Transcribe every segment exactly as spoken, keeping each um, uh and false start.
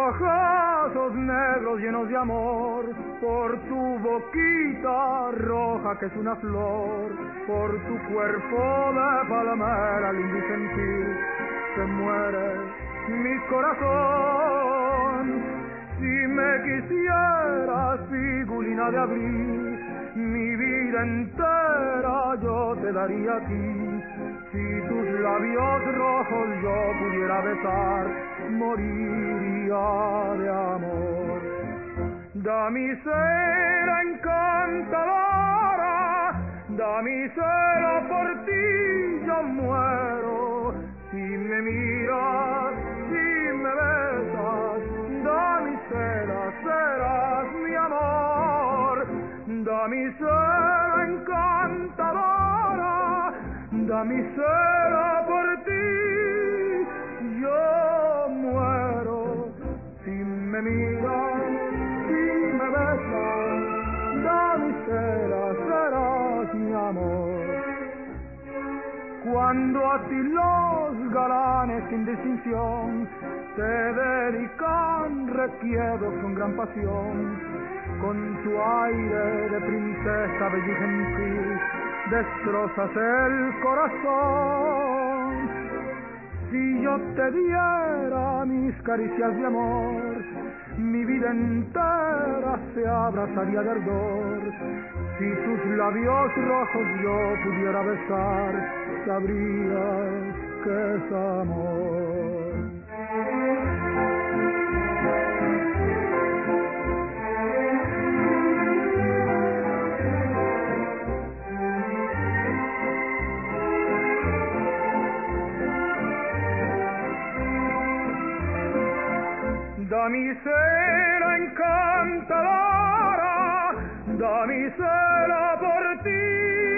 ojos negros llenos de amor, por tu boquita roja que es una flor, por tu cuerpo de palmera lindo y gentil, se muere mi corazón. Si me quisieras, figurina de abril, mi vida entera yo te daría a ti. Si tus labios rojos yo pudiera besar, moriría de amor. Damisela encantadora, damisela, por ti yo muero. Si me miras, si me besas, damisela, serás mi amor. Damisela encantadora, damisela, por ti yo muero. Si me miras, si me besas, damisela, serás mi amor. Cuando a ti los galanes sin distinción te dedican requiebros con gran pasión, con tu aire de princesa bella y gentil destrozas el corazón. Si yo te diera mis caricias de amor, mi vida entera se abrazaría de ardor. Si tus labios rojos yo pudiera besar, sabrías que es amor. Damisela encantadora, damisela, por ti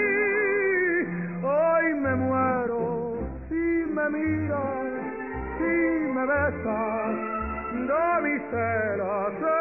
hoy me muero. Si me miras, si me besas, damisela.